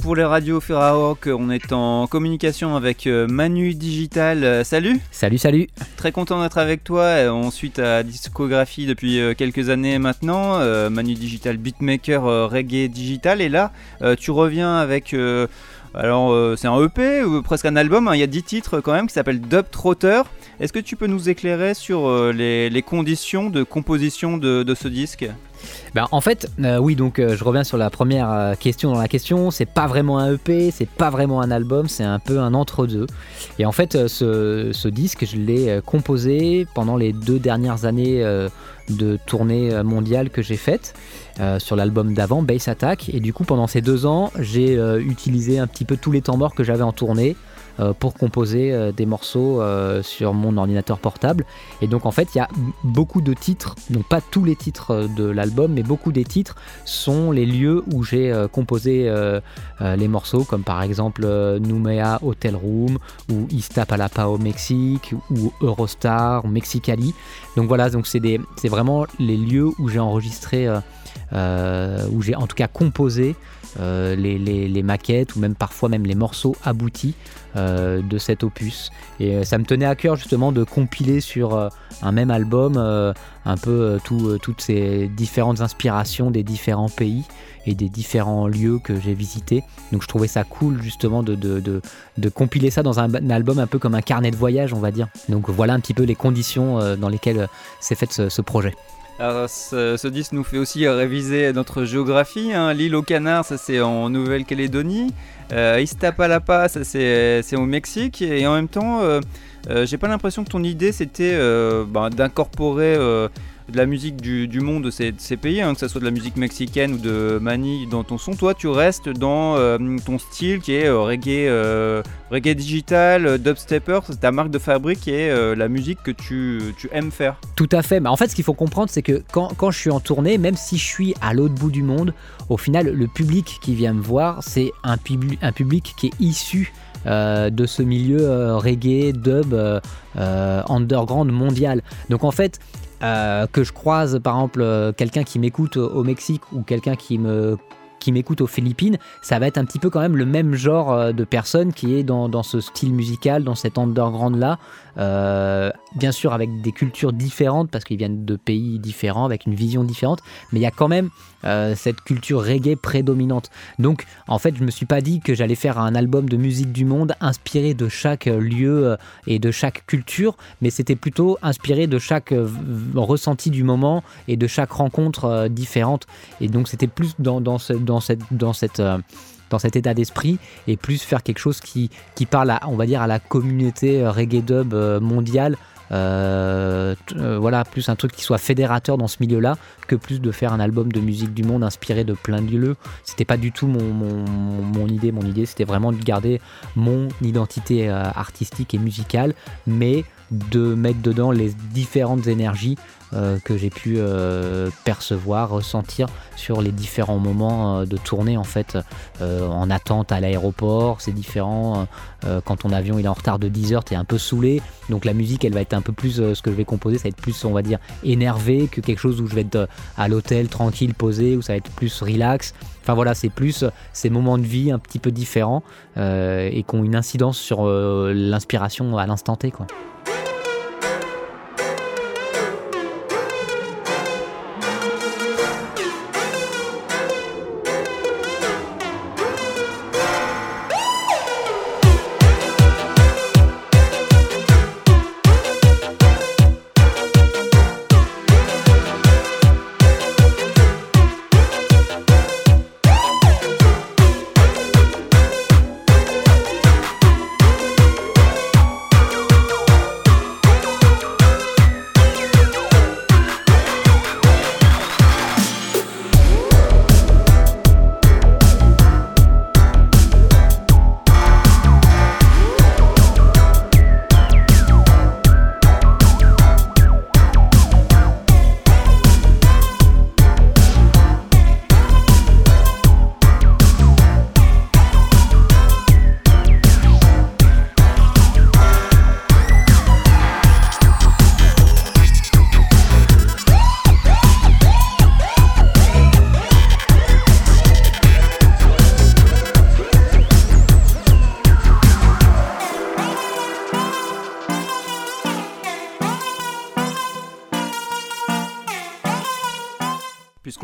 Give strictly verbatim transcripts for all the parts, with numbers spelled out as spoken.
pour les radios Ferrarock, on est en communication avec Manu Digital. Salut. Salut, salut. Très content d'être avec toi. On suit ta discographie depuis quelques années maintenant. Manu Digital, beatmaker reggae digital. Et là, tu reviens avec... Alors euh, c'est un E P ou presque un album, hein. Il y a dix titres quand même qui s'appellent Dub Trotter. Est-ce que tu peux nous éclairer sur euh, les, les conditions de composition de, de ce disque ? Ben, en fait, euh, oui, donc euh, je reviens sur la première euh, question dans la question. C'est pas vraiment un E P, c'est pas vraiment un album, c'est un peu un entre-deux. Et en fait, euh, ce, ce disque, je l'ai euh, composé pendant les deux dernières années euh, de tournée mondiale que j'ai faite euh, sur l'album d'avant, Bass Attack. Et du coup, pendant ces deux ans, j'ai euh, utilisé un petit peu tous les temps morts que j'avais en tournée euh, pour composer euh, des morceaux euh, sur mon ordinateur portable. Et donc en fait, il y a beaucoup de titres, donc pas tous les titres de l'album, mais beaucoup des titres sont les lieux où j'ai euh, composé euh, euh, les morceaux, comme par exemple euh, Nouméa Hotel Room, ou Iztapalapa au Mexique, ou Eurostar, ou Mexicali. Donc voilà, donc c'est, des, c'est vraiment les lieux où j'ai enregistré, euh, euh, où j'ai en tout cas composé euh, les, les, les maquettes, ou même parfois même les morceaux aboutis euh, de cet opus. Et euh, ça me tenait à cœur justement de compiler sur euh, un même album euh, un peu euh, tout, euh, toutes ces différentes inspirations des différents pays et des différents lieux que j'ai visités. Donc je trouvais ça cool justement de, de, de, de compiler ça dans un, un album un peu comme un carnet de voyage, on va dire. Donc voilà un petit peu les conditions euh, dans lesquelles euh, s'est fait ce, ce projet. Alors ce, ce disque nous fait aussi réviser notre géographie, hein. L'île aux Canards, ça c'est en Nouvelle-Calédonie. euh, Iztapalapa, ça c'est, c'est au Mexique. Et en même temps, euh, euh, j'ai pas l'impression que ton idée c'était euh, bah, d'incorporer euh, de la musique du, du monde de ces, de ces pays, hein, que ce soit de la musique mexicaine ou de Mani dans ton son. Toi tu restes dans euh, ton style qui est euh, reggae, euh, reggae digital, euh, dubstepper, c'est ta marque de fabrique qui est euh, la musique que tu, tu aimes faire. Tout à fait, mais en fait ce qu'il faut comprendre c'est que quand, quand je suis en tournée, même si je suis à l'autre bout du monde, au final le public qui vient me voir c'est un, pub- un public qui est issu Euh, de ce milieu euh, reggae, dub, euh, euh, underground mondial. Donc en fait, euh, que je croise par exemple euh, quelqu'un qui m'écoute au, au Mexique ou quelqu'un qui me qui m'écoute aux Philippines, ça va être un petit peu quand même le même genre euh, de personne qui est dans, dans ce style musical, dans cet underground-là, euh, bien sûr avec des cultures différentes parce qu'ils viennent de pays différents, avec une vision différente, mais il y a quand même euh, cette culture reggae prédominante. Donc en fait, je me suis pas dit que j'allais faire un album de musique du monde inspiré de chaque lieu euh, et de chaque culture, mais c'était plutôt inspiré de chaque euh, ressenti du moment et de chaque rencontre euh, différente. Et donc c'était plus dans, dans ce dans cette dans cette euh, dans cet état d'esprit et plus faire quelque chose qui qui parle à, on va dire à la communauté reggae dub euh, mondiale, euh, euh, voilà, plus un truc qui soit fédérateur dans ce milieu-là que plus de faire un album de musique du monde inspiré de plein de lieux. C'était pas du tout mon mon, mon idée mon idée c'était vraiment de garder mon identité euh, artistique et musicale, mais de mettre dedans les différentes énergies euh, que j'ai pu euh, percevoir, ressentir sur les différents moments euh, de tournée en fait, euh, en attente à l'aéroport, c'est différent, euh, quand ton avion il est en retard de dix heures, t'es un peu saoulé, donc la musique elle va être un peu plus, euh, ce que je vais composer ça va être plus on va dire énervé que quelque chose où je vais être euh, à l'hôtel tranquille, posé, où ça va être plus relax. Enfin voilà, c'est plus ces moments de vie un petit peu différents euh, et qui ont une incidence sur euh, l'inspiration à l'instant T, quoi.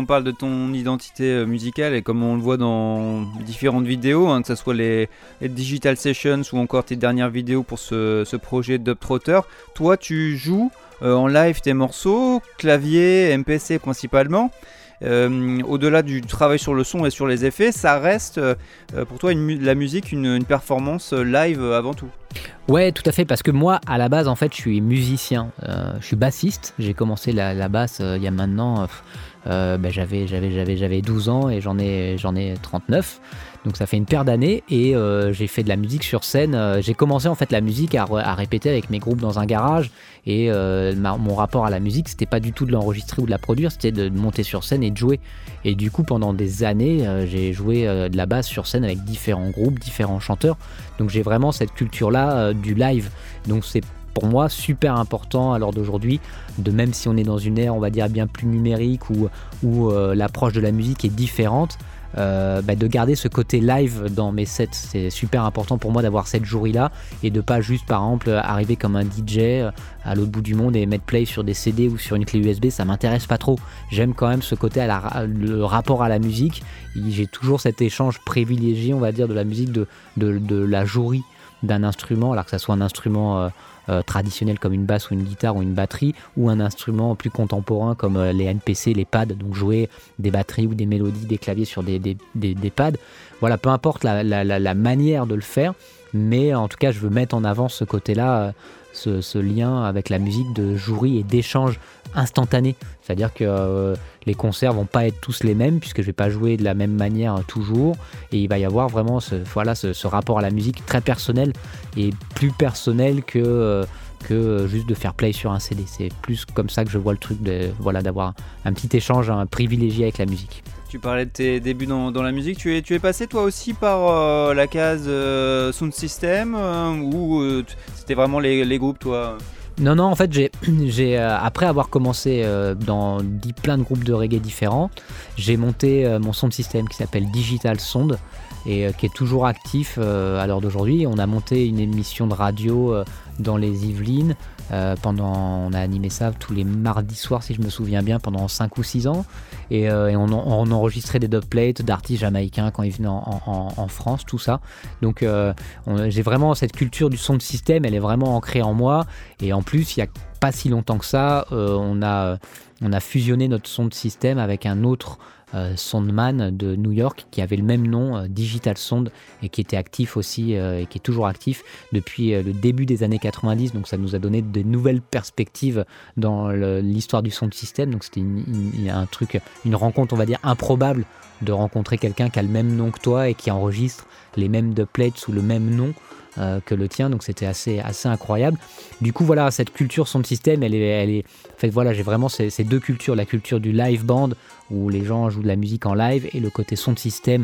puisqu'on parle de ton identité musicale et comme on le voit dans différentes vidéos, hein, que ce soit les, les Digital Sessions ou encore tes dernières vidéos pour ce, ce projet Dub Trotter, toi tu joues euh, en live tes morceaux, clavier, M P C principalement. Euh, au-delà du travail sur le son et sur les effets, ça reste euh, pour toi une, la musique une, une performance live avant tout. Ouais, tout à fait, parce que moi, à la base, en fait, je suis musicien, euh, je suis bassiste. J'ai commencé la, la basse euh, il y a maintenant, euh, euh, ben, j'avais, j'avais, j'avais, j'avais douze ans et j'en ai, j'en ai trente-neuf. Donc ça fait une paire d'années et euh, j'ai fait de la musique sur scène. Euh, j'ai commencé en fait la musique à, à répéter avec mes groupes dans un garage et euh, ma, mon rapport à la musique, c'était pas du tout de l'enregistrer ou de la produire, c'était de monter sur scène et de jouer. Et du coup, pendant des années, euh, j'ai joué euh, de la basse sur scène avec différents groupes, différents chanteurs. Donc j'ai vraiment cette culture-là euh, du live. Donc c'est pour moi super important à l'heure d'aujourd'hui, de même si on est dans une ère, on va dire, bien plus numérique où, où euh, l'approche de la musique est différente, Euh, bah de garder ce côté live dans mes sets. C'est super important pour moi d'avoir cette jouerie-là et de pas juste, par exemple, arriver comme un D J à l'autre bout du monde et mettre play sur des C D ou sur une clé U S B. Ça m'intéresse pas trop. J'aime quand même ce côté, à la, le rapport à la musique. J'ai toujours cet échange privilégié, on va dire, de la musique, de, de, de la jouerie d'un instrument, alors que ça soit un instrument euh, euh, traditionnel comme une basse ou une guitare ou une batterie, ou un instrument plus contemporain comme euh, les N P C, les pads, donc jouer des batteries ou des mélodies, des claviers sur des, des, des, des pads. Voilà, peu importe la, la, la, la manière de le faire, mais en tout cas je veux mettre en avant ce côté-là, euh, ce, ce lien avec la musique de jouerie et d'échange instantané. C'est-à-dire que euh, les concerts vont pas être tous les mêmes puisque je vais pas jouer de la même manière euh, toujours, et il va y avoir vraiment ce, voilà, ce, ce rapport à la musique très personnel et plus personnel que, euh, que juste de faire play sur un C D. C'est plus comme ça que je vois le truc, de, voilà, d'avoir un petit échange, un privilégié avec la musique. Tu parlais de tes débuts dans, dans la musique, tu es, tu es passé toi aussi par euh, la case euh, Sound System euh, ou euh, c'était vraiment les, les groupes toi? Non, non, en fait, j'ai, j'ai, euh, après avoir commencé euh, dans dix, plein de groupes de reggae différents, j'ai monté euh, mon sound system qui s'appelle Digital Sound et euh, qui est toujours actif euh, à l'heure d'aujourd'hui. On a monté une émission de radio euh, dans les Yvelines. Euh, pendant, on a animé ça tous les mardis soirs, si je me souviens bien, pendant cinq ou six ans. Et, euh, et on, on enregistrait des dubplates d'artistes jamaïcains quand ils venaient en, en, en France, tout ça. Donc euh, on, j'ai vraiment cette culture du sound system, elle est vraiment ancrée en moi. Et en plus, il n'y a pas si longtemps que ça, euh, on, a, on a fusionné notre sound system avec un autre Euh, Soundman de New York qui avait le même nom, euh, Digital Sound, et qui était actif aussi euh, et qui est toujours actif depuis euh, le début des années quatre-vingt-dix. Donc ça nous a donné de nouvelles perspectives dans le, l'histoire du sound system. Donc c'était une, une, un truc, une rencontre, on va dire, improbable de rencontrer quelqu'un qui a le même nom que toi et qui enregistre les mêmes dubplates sous le même nom Euh, que le tien, donc c'était assez, assez incroyable. Du coup voilà, cette culture sound system, elle est, elle est en fait voilà, j'ai vraiment ces, ces deux cultures, la culture du live band où les gens jouent de la musique en live et le côté sound system,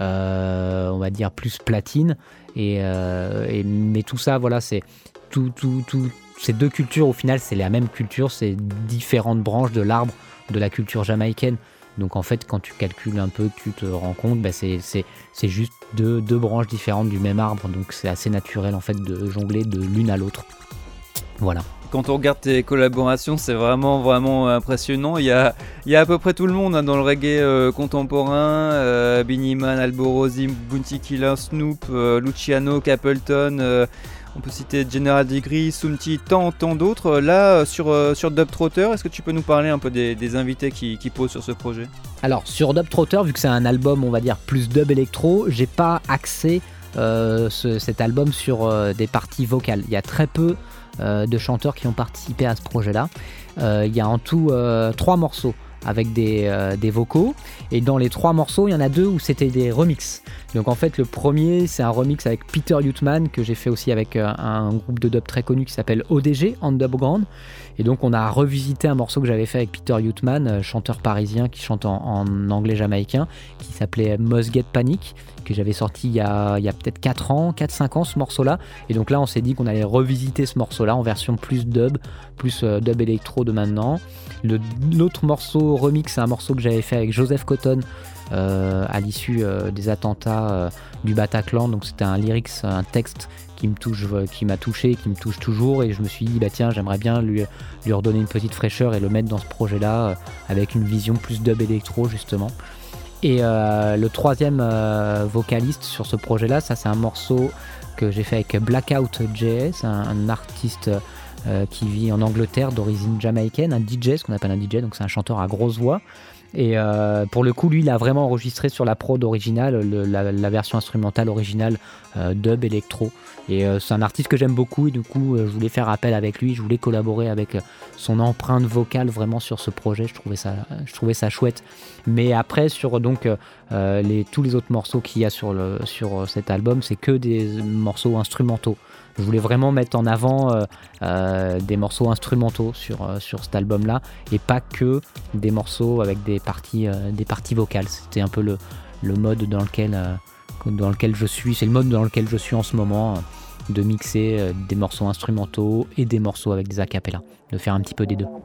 euh, on va dire plus platine, et, euh, et mais tout ça voilà, c'est tout, tout, tout, ces deux cultures au final c'est la même culture, c'est différentes branches de l'arbre de la culture jamaïcaine. Donc en fait, quand tu calcules un peu, tu te rends compte, bah c'est, c'est, c'est juste deux, deux branches différentes du même arbre. Donc c'est assez naturel en fait de jongler de l'une à l'autre. Voilà. Quand on regarde tes collaborations, c'est vraiment vraiment impressionnant. Il y a, il y a à peu près tout le monde hein, dans le reggae euh, contemporain. Euh, Beenie Man, Alborosie, Bounty Killer, Snoop, euh, Luciano, Capleton. Euh, On peut citer General Degree, Soumti, tant, tant d'autres. Là, sur, euh, sur Dub Trotter, est-ce que tu peux nous parler un peu des, des invités qui, qui posent sur ce projet ? Alors, sur Dub Trotter, vu que c'est un album, on va dire, plus dub électro, j'ai pas axé euh, ce, cet album sur euh, des parties vocales. Il y a très peu euh, de chanteurs qui ont participé à ce projet-là. Euh, il y a en tout euh, trois morceaux avec des, euh, des vocaux, et dans les trois morceaux il y en a deux où c'était des remixes. Donc en fait le premier c'est un remix avec Peter Youthman que j'ai fait aussi avec euh, un groupe de dub très connu qui s'appelle O D G, On Dubground, et donc on a revisité un morceau que j'avais fait avec Peter Youthman, euh, chanteur parisien qui chante en, en anglais jamaïcain, qui s'appelait Must Get Panic, que j'avais sorti il y a, il y a peut-être quatre ans, quatre cinq ans ce morceau là, et donc là on s'est dit qu'on allait revisiter ce morceau là en version plus dub, plus euh, dub électro de maintenant. Le, l'autre morceau remix, c'est un morceau que j'avais fait avec Joseph Cotton, euh, à l'issue euh, des attentats euh, du Bataclan. Donc c'était un lyrics, un texte qui me touche, qui m'a touché, qui me touche toujours, et je me suis dit bah tiens, j'aimerais bien lui, lui redonner une petite fraîcheur et le mettre dans ce projet-là euh, avec une vision plus dub électro justement. Et euh, le troisième euh, vocaliste sur ce projet-là, ça c'est un morceau que j'ai fait avec Blackout J S, un, un artiste euh, qui vit en Angleterre d'origine jamaïcaine, un D J, ce qu'on appelle un D J, donc c'est un chanteur à grosse voix. Et euh, pour le coup, lui, il a vraiment enregistré sur la prod originale, le, la, la version instrumentale originale euh, dub électro. Et euh, c'est un artiste que j'aime beaucoup, et du coup, euh, je voulais faire appel avec lui, je voulais collaborer avec son empreinte vocale vraiment sur ce projet. Je trouvais ça, je trouvais ça chouette. Mais après, sur donc euh, les, tous les autres morceaux qu'il y a sur, le, sur cet album, c'est que des morceaux instrumentaux. Je voulais vraiment mettre en avant euh, euh, des morceaux instrumentaux sur, euh, sur cet album-là, et pas que des morceaux avec des parties, euh, des parties vocales. C'était un peu le, le mode dans lequel, euh, dans lequel je suis, c'est le mode dans lequel je suis en ce moment, euh, de mixer euh, des morceaux instrumentaux et des morceaux avec des acapellas, de faire un petit peu des deux.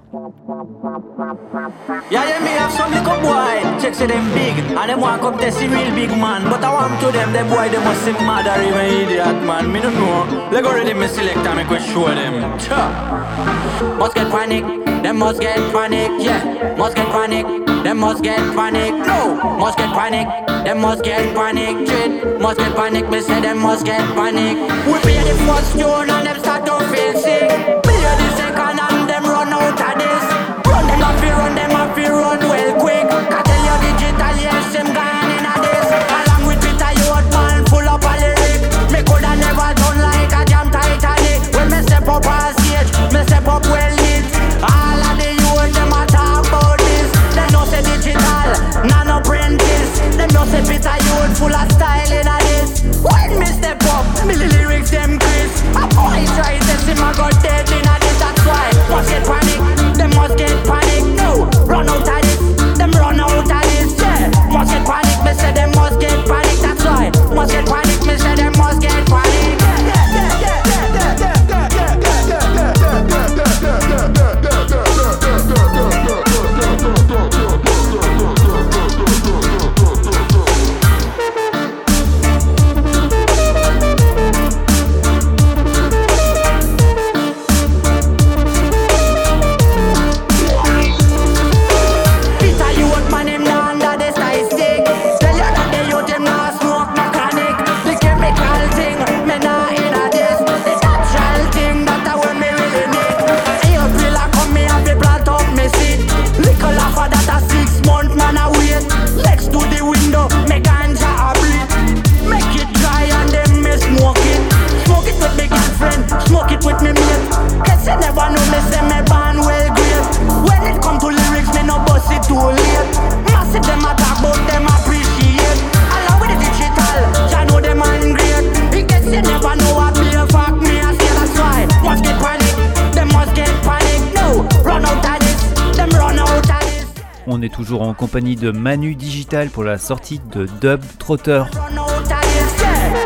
Yeah, yeah, me have some little boy, checks say them big, and them want come test the real big man. But I want to them, them boy, they must seem mad or even idiot, man. Me don't know. Let go ready, me select and me go show them. Cha. Must get panic, them must get panic, yeah. Must get panic, them must get panic, no. Must get panic, them must get panic, shit. Must get panic, me say them must get panic. We pay the first tune and them start to feel sick. Pay the second and them run out of this. Run them up, run them up, run well quick. I tell you digital, yes, them gone in a this. Along with Peter, you old man, full up a lyric. Me coulda never done like a jam Titanic. When me step up on stage, me step up well lit. All of the youth, them a talk about this. Them no say digital, none apprentice. Them no say Peter, you old full of style in a this. When me step up, me lyrics them crisp. A boy try to see my god dead in a this, that's why. Must get panic, them must get panic, no. Run out of this, them run out of this, yeah. Must get panic, me say them must get panic, that's why. Must get panic, me say them must get panic. Smoke it with me, mate. Cause you never know me, say me born well great. When it come to lyrics, me no bust it too late. Massive them a talk, but them appreciate. Along with the digital, I know them man great. Because you never know what be a fuck me, I say that's why. Must get panic, them must get panic. No, run out of this, them run out of this. On est toujours en compagnie de Manu Digital pour la sortie de Dub Trotter. Run out of this, yeah.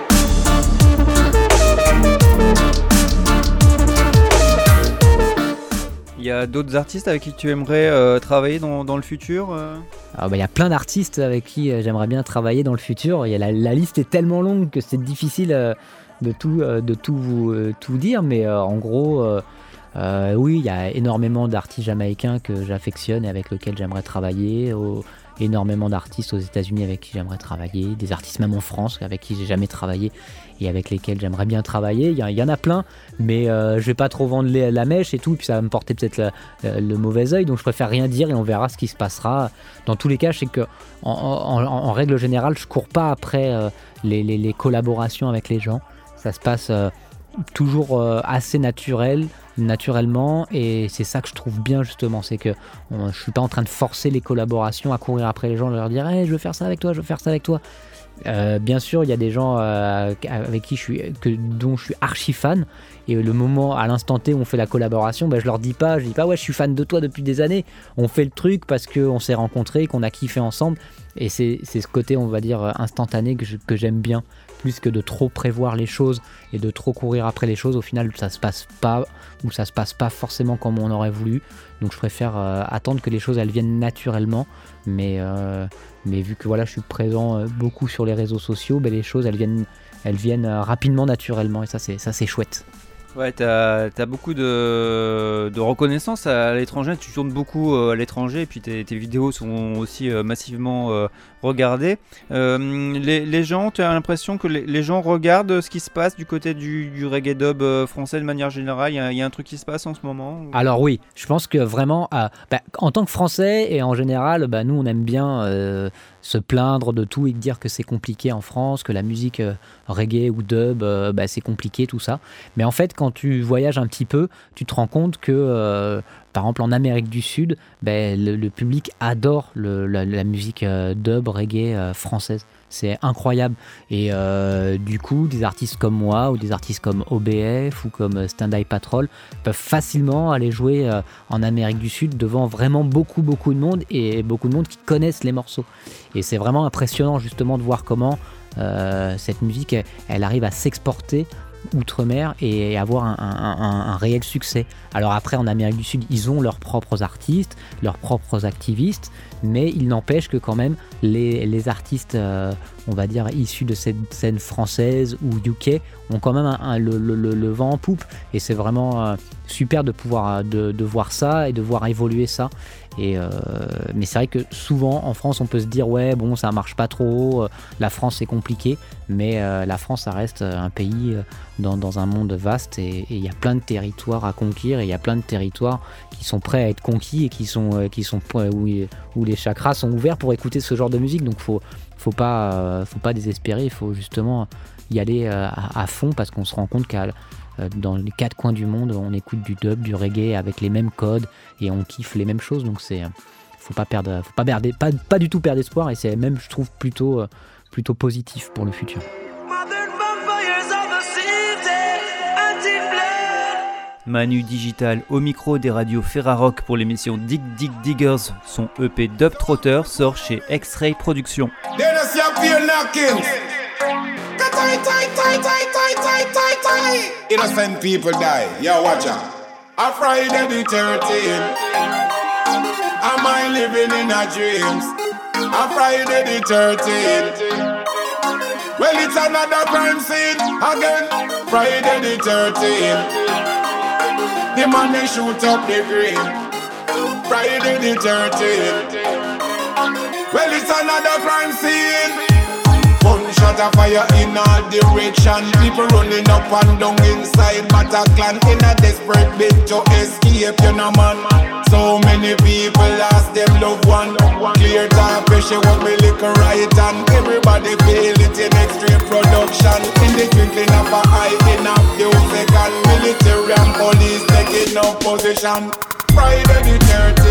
Il y a d'autres artistes avec qui tu aimerais euh, travailler dans, dans le futur euh Alors, bah, il y a plein d'artistes avec qui euh, j'aimerais bien travailler dans le futur. Il y a la, la liste est tellement longue que c'est difficile euh, de tout, euh, de tout, vous, euh, tout dire, mais euh, en gros, euh, euh, oui, il y a énormément d'artistes jamaïcains que j'affectionne et avec lesquels j'aimerais travailler. Au, énormément d'artistes aux États-Unis avec qui j'aimerais travailler, des artistes même en France avec qui j'ai jamais travaillé et avec lesquels j'aimerais bien travailler. Il y, y en a plein, mais euh, je vais pas trop vendre les, la mèche et tout, puis ça va me porter peut-être le, le, le mauvais œil, donc je préfère rien dire et on verra ce qui se passera. Dans tous les cas, je sais que en, en, en règle générale, je cours pas après euh, les, les, les collaborations avec les gens. Ça se passe euh, toujours euh, assez naturel. naturellement, et c'est ça que je trouve bien justement, c'est que on, je suis pas en train de forcer les collaborations à courir après les gens, leur dire hey, je veux faire ça avec toi, je veux faire ça avec toi. Euh, bien sûr, il y a des gens euh, avec qui je suis, que, dont je suis archi fan, et le moment, à l'instant T où on fait la collaboration, ben, je leur dis pas, je dis pas ouais je suis fan de toi depuis des années, on fait le truc parce qu'on s'est rencontrés, qu'on a kiffé ensemble, Et c'est, c'est ce côté, on va dire, instantané que, je, que j'aime bien, plus que de trop prévoir les choses et de trop courir après les choses. Au final, ça se passe pas, ou ça se passe pas forcément comme on aurait voulu. Donc je préfère euh, attendre que les choses elles viennent naturellement. Mais, euh, mais vu que voilà, je suis présent euh, beaucoup sur les réseaux sociaux, ben, les choses elles viennent, elles viennent euh, rapidement, naturellement. Et ça c'est, ça, c'est chouette. Ouais, t'as, t'as beaucoup de, de reconnaissance à l'étranger, tu tournes beaucoup euh, à l'étranger et puis tes, tes vidéos sont aussi euh, massivement euh, regardées. Euh, les, les gens, tu as l'impression que les, les gens regardent ce qui se passe du côté du, du reggae dub euh, français de manière générale, il y, y a un truc qui se passe en ce moment ou... Alors oui, je pense que vraiment, euh, bah, en tant que Français et en général, bah, nous on aime bien euh, se plaindre de tout et dire que c'est compliqué en France, que la musique euh, reggae ou dub, euh, bah, c'est compliqué tout ça. Mais en fait, quand tu voyages un petit peu, tu te rends compte que, euh, par exemple, en Amérique du Sud, bah, le, le public adore le, la, la musique euh, dub, reggae euh, française. C'est incroyable. Et euh, du coup, des artistes comme moi ou des artistes comme O B F ou comme Stand Eye Patrol peuvent facilement aller jouer euh, en Amérique du Sud devant vraiment beaucoup, beaucoup de monde et beaucoup de monde qui connaissent les morceaux. Et c'est vraiment impressionnant justement de voir comment euh, cette musique, elle, elle arrive à s'exporter outre-mer et avoir un, un, un, un réel succès. Alors après, en Amérique du Sud, ils ont leurs propres artistes, leurs propres activistes, mais il n'empêche que quand même les, les artistes, euh, on va dire, issus de cette scène française ou U K ont quand même un, un, le, le, le vent en poupe et c'est vraiment euh, super de pouvoir de, de voir ça et de voir évoluer ça. Et euh, mais c'est vrai que souvent en France on peut se dire ouais bon ça marche pas trop, euh, la France c'est compliqué, mais euh, la France ça reste un pays euh, dans, dans un monde vaste et il y a plein de territoires à conquérir et il y a plein de territoires qui sont prêts à être conquis et qui sont, euh, qui sont où, où les chakras sont ouverts pour écouter ce genre de musique. Donc faut, faut pas, euh, faut pas désespérer, il faut justement y aller euh, à, à fond parce qu'on se rend compte qu'à dans les quatre coins du monde, on écoute du dub, du reggae avec les mêmes codes et on kiffe les mêmes choses. Donc c'est, faut pas perdre, faut pas perdre, pas, pas du tout perdre espoir et c'est même, je trouve, plutôt, plutôt positif pour le futur. Manu Digital au micro des radios Ferrarock pour l'émission Dig Dig Diggers. Son E P Dub Trotter sort chez X-Ray Productions. Innocent people die, yo watch out. A Friday the thirteenth, am I living in a dreams? A Friday the thirteenth, well it's another crime scene again. Friday the thirteenth, the man they shoot up the green. Friday the thirteenth, well it's another crime scene. Gunshot of fire in all direction. People running up and down inside Bataclan in a desperate bid to escape, you know man. So many people lost them loved one. Clear time pressure what me lick right and everybody feel it in extreme production. In the twinkling of an eye in a few seconds, military and police taking up position. Friday the thirteenth,